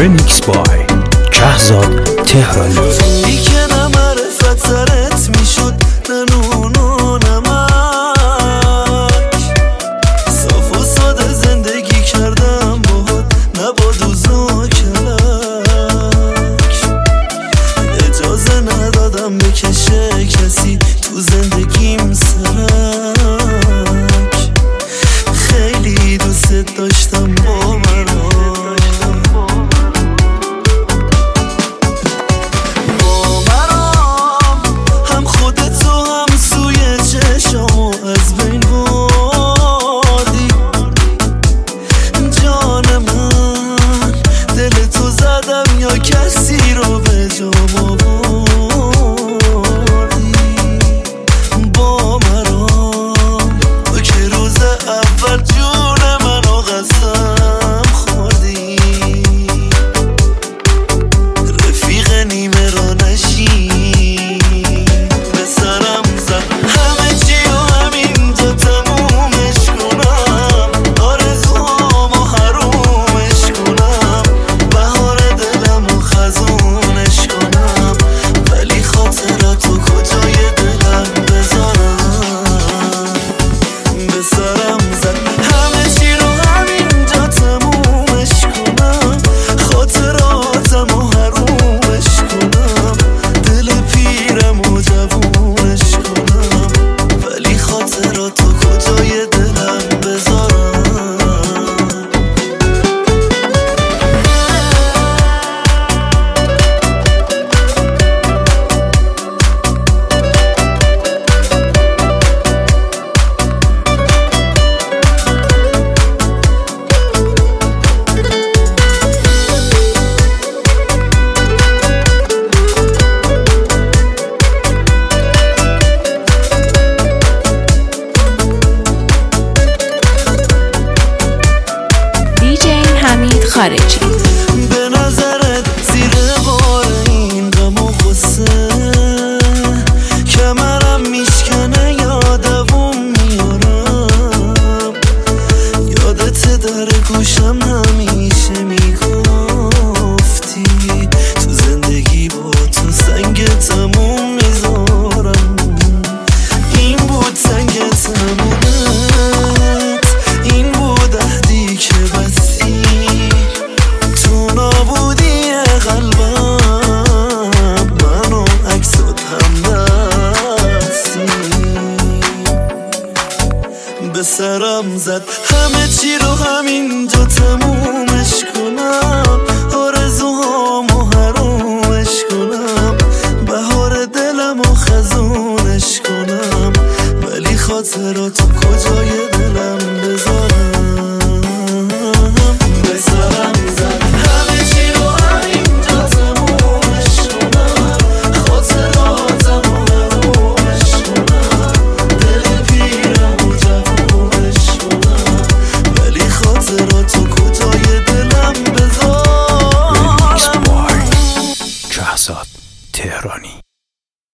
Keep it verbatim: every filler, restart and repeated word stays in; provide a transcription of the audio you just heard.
Remix by شهزاد تهرانی. ای که نه معرفت سرت میشد نه نون و نمک، صاف و ساده زندگی کردم باهات نه با دوز و کلک، اجازه ندادم بکشه کسی تو زندگیم سرک، خیلی دوست داشتم با من کسی رو به جا آوردی با مرام، تو که روز اول جون منو قسم خوردی، رفیق نیمه را نشی به سرم زد همه چی و همینجا تمومش کنم، آرزوهامو حرومش کنم، بهار دلم خزونش کنم، ولی خاطراتو کجای دلم بذارم، به سرم زد همه چی رو همینجا تمومش کنم، خاطراتمو حرومش کنم، دل پیرم و جوونش کنم، ولی خاطراتو کجای دلم بذارم. خارجی به نظرت زیر بار این غم و غصه کمرم میشکنه یا دووم میارم، یادت در گوشم همیشه میگفتی تو زندگی با تو سنگ تموم میذارم، این بود سنگ تمومت، این بود عهدی که بستی، به سرم زد همه چی رو همینجا تمومش کنم، آرزوهامو حرومش کنم، بهار دلم و خزونش کنم، ولی خاطراتو کجای دلم بذارم، به سرم زد همه چی رو همینجا تمومش کنم، خاطراتمو حرومش کنم، دل پیرم و جوونش کنم، ولی خاطراتو کجای دلم بذارم. Remix by شهزاد تهرانی.